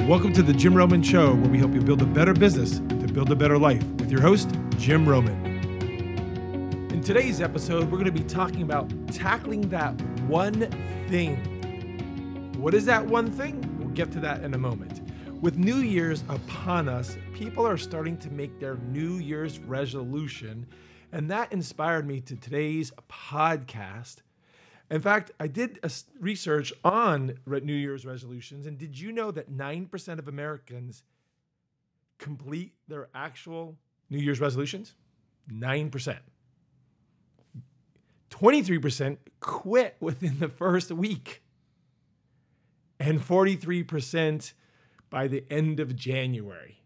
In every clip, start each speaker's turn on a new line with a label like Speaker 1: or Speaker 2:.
Speaker 1: Welcome to the Jim Roman Show, where we help you build a better business to build a better life with your host, Jim Roman. In today's episode, we're going to be talking about tackling that one thing. What is that one thing? We'll get to that in a moment. With New Year's upon us, people are starting to make their New Year's resolution, and that inspired me to today's podcast. In fact, I did research on New Year's resolutions, and did you know that 9% of Americans complete their actual New Year's resolutions? 9%. 23% quit within the first week, and 43% by the end of January.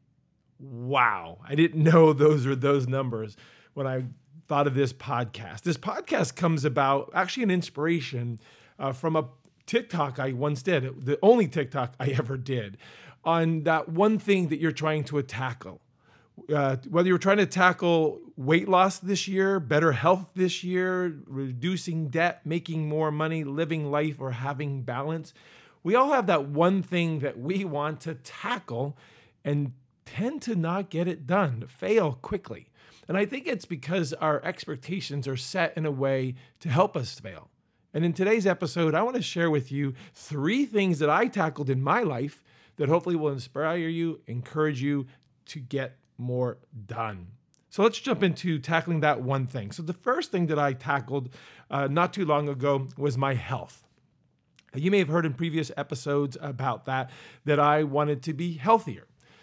Speaker 1: Wow. I didn't know those were those numbers when I thought of this podcast. This podcast comes about actually an inspiration from a TikTok I once did, the only TikTok I ever did, on that one thing that you're trying to tackle. Whether you're trying to tackle weight loss this year, better health this year, reducing debt, making more money, living life, or having balance, we all have that one thing that we want to tackle and tend to not get it done, fail quickly. And I think it's because our expectations are set in a way to help us fail. And in today's episode, I want to share with you 3 things that I tackled in my life that hopefully will inspire you, encourage you to get more done. So let's jump into tackling that one thing. So the first thing that I tackled not too long ago was my health. You may have heard in previous episodes about that I wanted to be healthier.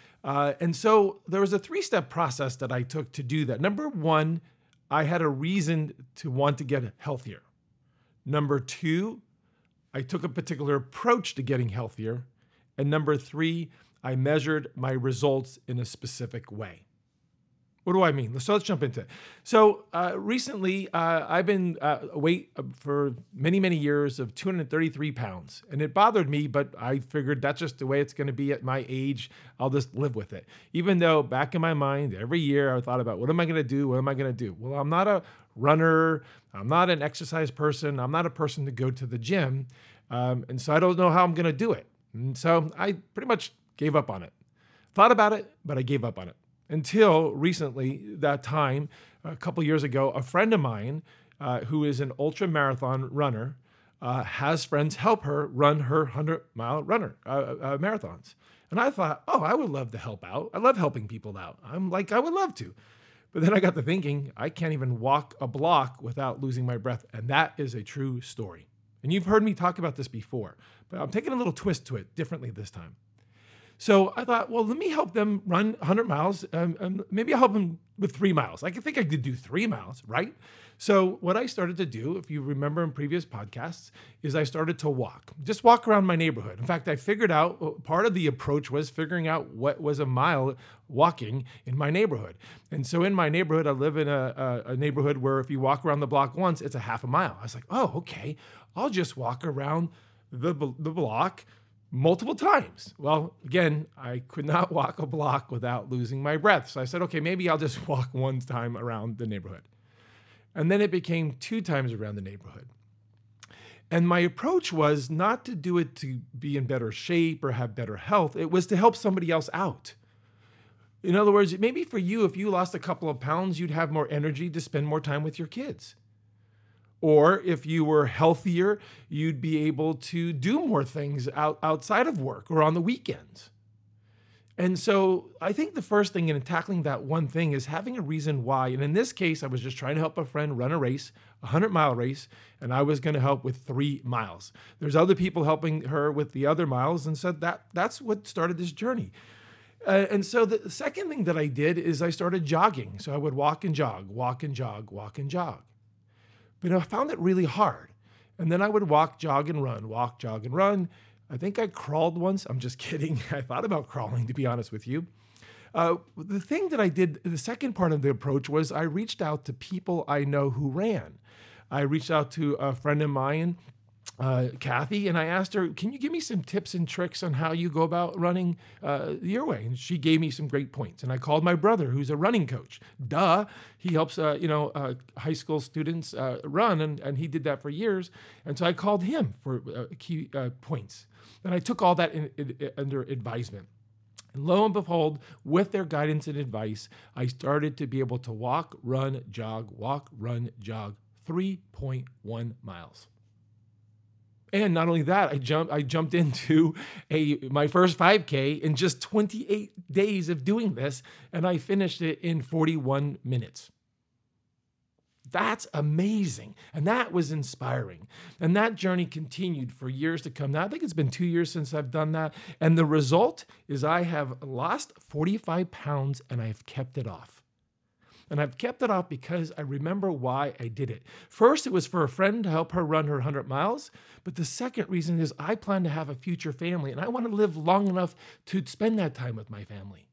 Speaker 1: And so there was a 3-step process that I took to do that. Number 1, I had a reason to want to get healthier. Number 2, I took a particular approach to getting healthier. And number 3, I measured my results in a specific way. What do I mean? So let's jump into it. So recently, I've been weight for many, many years of 233 pounds. And it bothered me, but I figured that's just the way it's going to be at my age. I'll just live with it. Even though back in my mind, every year I thought about, what am I going to do? What am I going to do? Well, I'm not a runner. I'm not an exercise person. I'm not a person to go to the gym. And so I don't know how I'm going to do it. And so I pretty much gave up on it. Thought about it, but I gave up on it. Until recently, that time, a couple years ago, a friend of mine who is an ultra marathon runner has friends help her run her 100-mile marathons. And I thought, I would love to help out. I love helping people out. I would love to. But then I got to thinking, I can't even walk a block without losing my breath. And that is a true story. And you've heard me talk about this before, but I'm taking a little twist to it differently this time. So I thought, well, let me help them run 100 miles. Maybe I'll help them with 3 miles. I think I could do 3 miles, right? So what I started to do, if you remember in previous podcasts, is I started to just walk around my neighborhood. In fact, I figured out, part of the approach was figuring out what was a mile walking in my neighborhood. And so in my neighborhood, I live in a neighborhood where if you walk around the block once, it's a half a mile. I was like, okay, I'll just walk around the block multiple times. Well, again, I could not walk a block without losing my breath. So I said, okay, maybe I'll just walk 1 time around the neighborhood. And then it became 2 times around the neighborhood. And my approach was not to do it to be in better shape or have better health. It was to help somebody else out. In other words, maybe for you, if you lost a couple of pounds, you'd have more energy to spend more time with your kids. Or if you were healthier, you'd be able to do more things outside of work or on the weekends. And so I think the first thing in tackling that one thing is having a reason why. And in this case, I was just trying to help a friend run a race, a 100-mile race, and I was going to help with 3 miles. There's other people helping her with the other miles, and so that's what started this journey. And so the second thing that I did is I started jogging. So I would walk and jog, walk and jog, walk and jog. But I found it really hard. And then I would walk, jog, and run, walk, jog, and run. I think I crawled once. I'm just kidding. I thought about crawling, to be honest with you. The thing that I did, the second part of the approach was I reached out to people I know who ran. I reached out to a friend of mine Kathy, and I asked her, can you give me some tips and tricks on how you go about running your way? And she gave me some great points. And I called my brother, who's a running coach. Duh, he helps high school students run, and he did that for years. And so I called him for key points. And I took all that under advisement. And lo and behold, with their guidance and advice, I started to be able to walk, run, jog, 3.1 miles. And not only that, I jumped into my first 5K in just 28 days of doing this, and I finished it in 41 minutes. That's amazing. And that was inspiring. And that journey continued for years to come. Now, I think it's been 2 years since I've done that. And the result is I have lost 45 pounds and I've kept it off. And I've kept it off because I remember why I did it. First, it was for a friend to help her run her 100 miles. But the second reason is I plan to have a future family and I want to live long enough to spend that time with my family.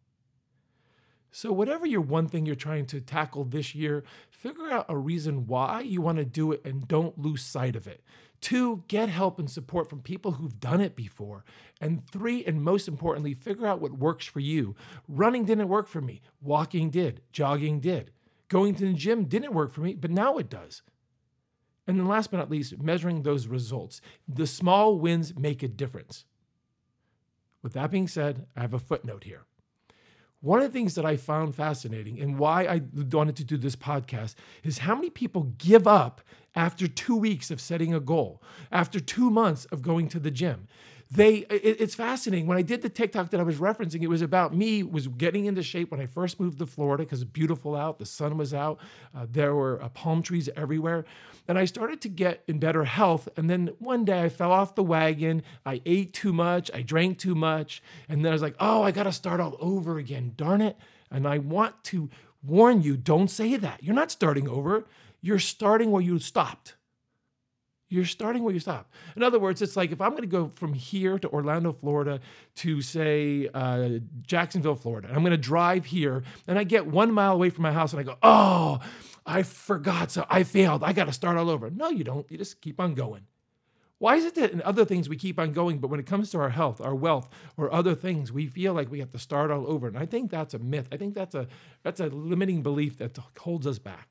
Speaker 1: So whatever your one thing you're trying to tackle this year, figure out a reason why you want to do it and don't lose sight of it. 2, get help and support from people who've done it before. And 3, and most importantly, figure out what works for you. Running didn't work for me. Walking did. Jogging did. Going to the gym didn't work for me, but now it does. And then last but not least, measuring those results. The small wins make a difference. With that being said, I have a footnote here. One of the things that I found fascinating and why I wanted to do this podcast is how many people give up after 2 weeks of setting a goal, after 2 months of going to the gym. It's fascinating. When I did the TikTok that I was referencing, it was about me was getting into shape when I first moved to Florida because it's beautiful out. The sun was out. There were palm trees everywhere. And I started to get in better health. And then one day I fell off the wagon. I ate too much. I drank too much. And then I was like, oh, I got to start all over again. Darn it. And I want to warn you, don't say that. You're not starting over. You're starting where you stopped. You're starting where you stop. In other words, it's like if I'm going to go from here to Orlando, Florida, to say Jacksonville, Florida, and I'm going to drive here, and I get 1 mile away from my house, and I go, oh, I forgot, so I failed. I got to start all over. No, you don't. You just keep on going. Why is it that in other things we keep on going, but when it comes to our health, our wealth, or other things, we feel like we have to start all over? And I think that's a myth. I think that's a limiting belief that holds us back.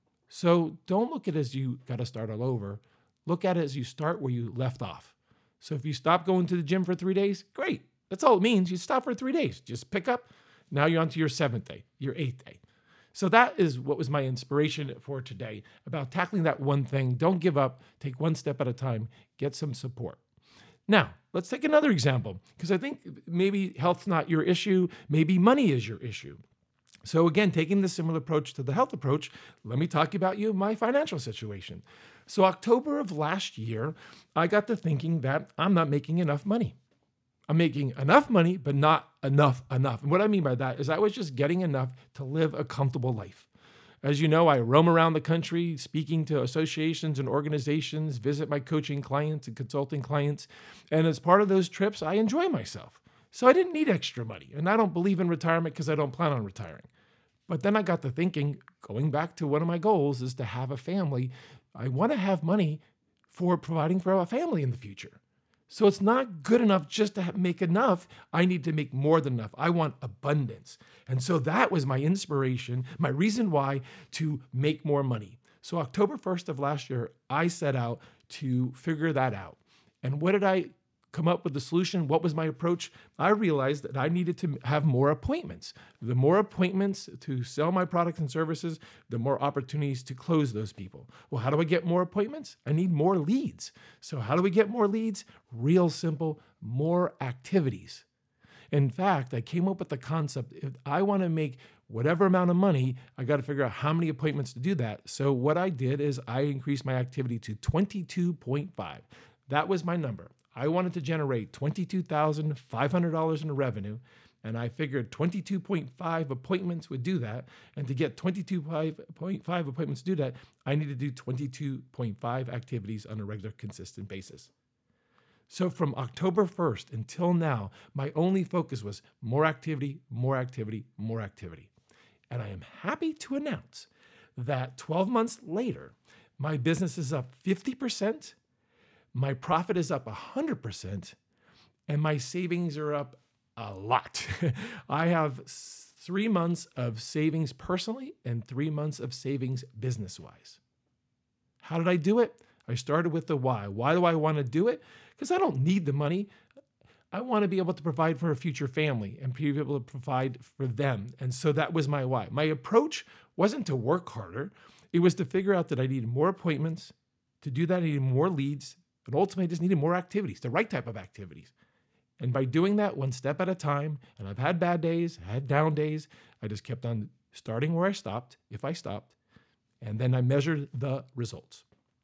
Speaker 1: So don't look at it as you got to start all over. Look at it as you start where you left off. So if you stop going to the gym for 3 days, great. That's all it means. You stop for 3 days. Just pick up. Now you're on to your 7th day, your 8th day. So that is what was my inspiration for today about tackling that one thing. Don't give up. Take one step at a time. Get some support. Now, let's take another example because I think maybe health's not your issue. Maybe money is your issue. So again, taking the similar approach to the health approach, let me talk about my financial situation. So October of last year, I got to thinking that I'm not making enough money. I'm making enough money, but not enough. And what I mean by that is I was just getting enough to live a comfortable life. As you know, I roam around the country speaking to associations and organizations, visit my coaching clients and consulting clients. And as part of those trips, I enjoy myself. So I didn't need extra money. And I don't believe in retirement because I don't plan on retiring. But then I got to thinking, going back to one of my goals is to have a family. I want to have money for providing for a family in the future. So it's not good enough just to make enough. I need to make more than enough. I want abundance. And so that was my inspiration, my reason why to make more money. So October 1st of last year, I set out to figure that out. And what did I come up with the solution? What was my approach? I realized that I needed to have more appointments. The more appointments to sell my products and services, the more opportunities to close those people. Well, how do I get more appointments? I need more leads. So how do we get more leads? Real simple, more activities. In fact, I came up with the concept, if I want to make whatever amount of money, I got to figure out how many appointments to do that. So what I did is I increased my activity to 22.5. That was my number. I wanted to generate $22,500 in revenue, and I figured 22.5 appointments would do that. And to get 22.5 appointments to do that, I need to do 22.5 activities on a regular, consistent basis. So from October 1st until now, my only focus was more activity, more activity, more activity. And I am happy to announce that 12 months later, my business is up 50%. my profit is up 100%, and my savings are up a lot. I have 3 months of savings personally and 3 months of savings business-wise. How did I do it? I started with the why. Why do I want to do it? Because I don't need the money. I want to be able to provide for a future family and be able to provide for them. And so that was my why. My approach wasn't to work harder. It was to figure out that I needed more appointments. To do that, I needed more leads. But ultimately, I just needed more activities, the right type of activities. And by doing that one step at a time, and I've had bad days, I had down days, I just kept on starting where I stopped, if I stopped, and then I measured the results.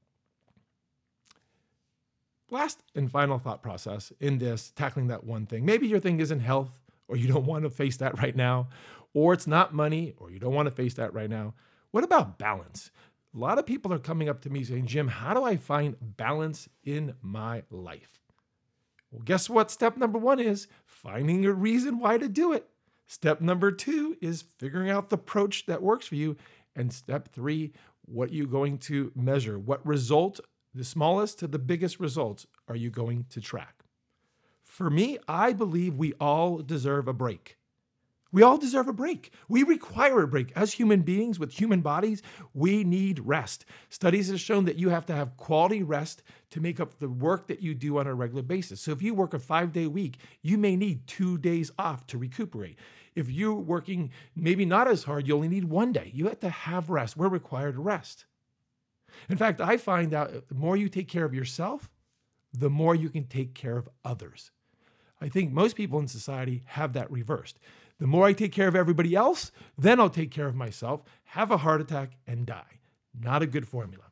Speaker 1: Last and final thought process in this, tackling that one thing. Maybe your thing isn't health, or you don't want to face that right now, or it's not money, or you don't want to face that right now. What about balance? A lot of people are coming up to me saying, Jim, how do I find balance in my life? Well, guess what? Step number 1 is finding a reason why to do it. Step number 2 is figuring out the approach that works for you. And step 3, what you're going to measure. What result, the smallest to the biggest results, are you going to track? For me, I believe we all deserve a break. We all deserve a break. We require a break. As human beings with human bodies, we need rest. Studies have shown that you have to have quality rest to make up the work that you do on a regular basis. So if you work a 5-day week, you may need 2 days off to recuperate. If you're working maybe not as hard, you only need 1 day. You have to have rest. We're required to rest. In fact, I find out the more you take care of yourself, the more you can take care of others. I think most people in society have that reversed. The more I take care of everybody else, then I'll take care of myself, have a heart attack, and die. Not a good formula.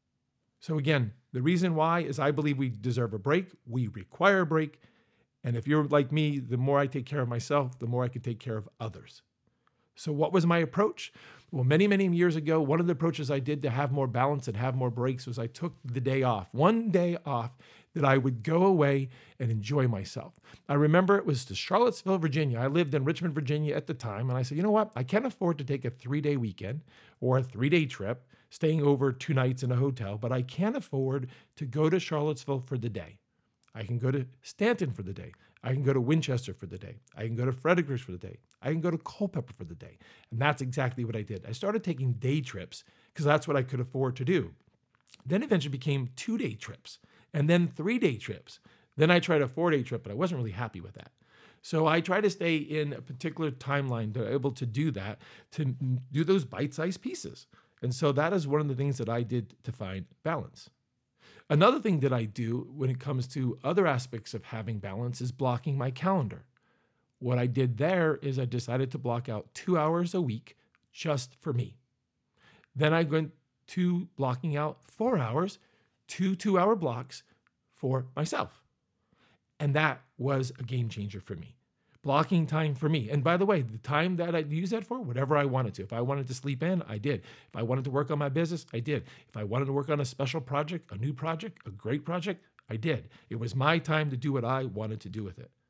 Speaker 1: So again, the reason why is I believe we deserve a break. We require a break. And if you're like me, the more I take care of myself, the more I can take care of others. So what was my approach? Well, many, many years ago, one of the approaches I did to have more balance and have more breaks was I took the day off, 1 day off, that I would go away and enjoy myself. I remember it was to Charlottesville, Virginia. I lived in Richmond, Virginia at the time. And I said, you know what? I can't afford to take a 3-day weekend or a 3-day trip, staying over 2 nights in a hotel, but I can afford to go to Charlottesville for the day. I can go to Stanton for the day. I can go to Winchester for the day. I can go to Fredericksburg for the day. I can go to Culpeper for the day. And that's exactly what I did. I started taking day trips because that's what I could afford to do. Then eventually became 2-day trips and then 3-day trips. Then I tried a 4-day trip, but I wasn't really happy with that. So I try to stay in a particular timeline to be able to do that, to do those bite-sized pieces. And so that is one of the things that I did to find balance. Another thing that I do when it comes to other aspects of having balance is blocking my calendar. What I did there is I decided to block out 2 hours a week just for me. Then I went to blocking out 4 hours, 2 2-hour blocks for myself. And that was a game changer for me. Blocking time for me. And by the way, the time that I use that for, whatever I wanted to. If I wanted to sleep in, I did. If I wanted to work on my business, I did. If I wanted to work on a special project, a new project, a great project, I did. It was my time to do what I wanted to do with it.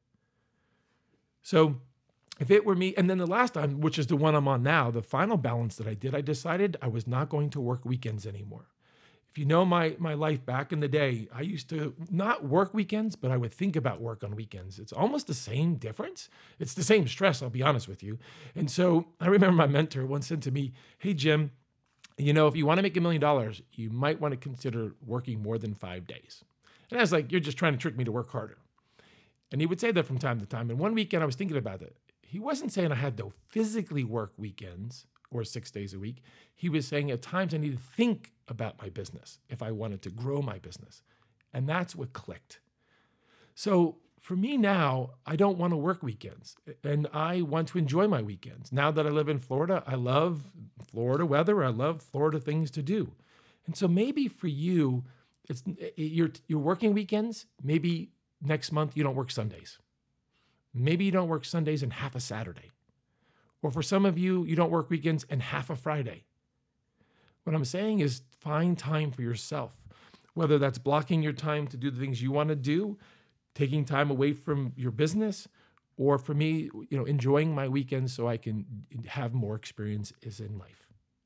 Speaker 1: So if it were me, and then the last time, which is the one I'm on now, the final balance that I did, I decided I was not going to work weekends anymore. If you know my life back in the day, I used to not work weekends, but I would think about work on weekends. It's almost the same difference. It's the same stress, I'll be honest with you. And so I remember my mentor once said to me, hey, Jim, you know, if you want to make $1 million, you might want to consider working more than 5 days. And I was like, you're just trying to trick me to work harder. And he would say that from time to time. And one weekend I was thinking about it. He wasn't saying I had to physically work weekends or 6 days a week. He was saying at times I need to think about my business if I wanted to grow my business. And that's what clicked. So for me now, I don't want to work weekends and I want to enjoy my weekends. Now that I live in Florida, I love Florida weather. I love Florida things to do. And so maybe for you, you're working weekends. Maybe next month you don't work Sundays. Maybe you don't work Sundays and half a Saturday. Or for some of you, you don't work weekends and half a Friday. What I'm saying is find time for yourself, whether that's blocking your time to do the things you want to do, taking time away from your business, or for me, enjoying my weekends so I can have more experiences in life.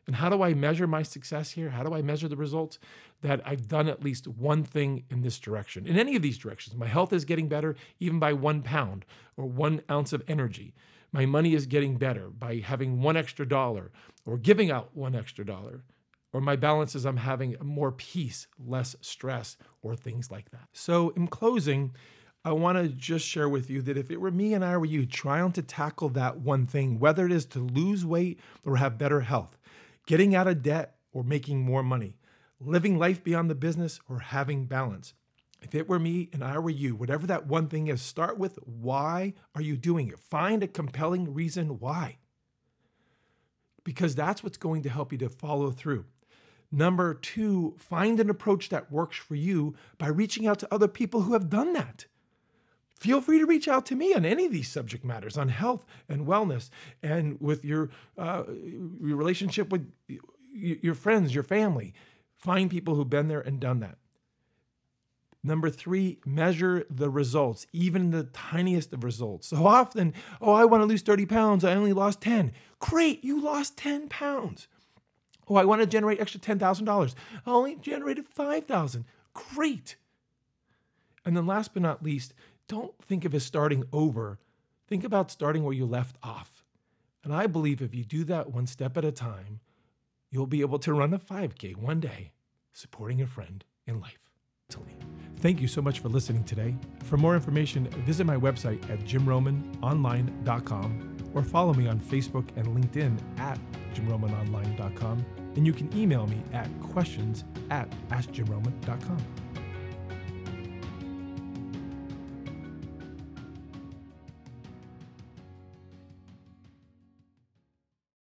Speaker 1: And how do I measure my success here? How do I measure the results? That I've done at least one thing in this direction. In any of these directions, my health is getting better even by 1 pound or 1 ounce of energy. My money is getting better by having $1 extra or giving out $1 extra. Or my balance is I'm having more peace, less stress, or things like that. So in closing, I want to just share with you that if it were me and I were you trying to tackle that one thing, whether it is to lose weight or have better health, getting out of debt or making more money, living life beyond the business or having balance. If it were me and I were you, whatever that one thing is, start with why are you doing it? Find a compelling reason why. Because that's what's going to help you to follow through. Number 2, find an approach that works for you by reaching out to other people who have done that. Feel free to reach out to me on any of these subject matters, on health and wellness, and with your relationship with your friends, your family. Find people who've been there and done that. Number 3, measure the results, even the tiniest of results. So often, I want to lose 30 pounds. I only lost 10. Great, you lost 10 pounds. I want to generate extra $10,000. I only generated $5,000. Great. And then last but not least, don't think of it as starting over. Think about starting where you left off. And I believe if you do that one step at a time, you'll be able to run a 5K one day, supporting a friend in life. Thank you so much for listening today. For more information, visit my website at jimromanonline.com or follow me on Facebook and LinkedIn at jimromanonline.com. And you can email me at questions@askjimroman.com.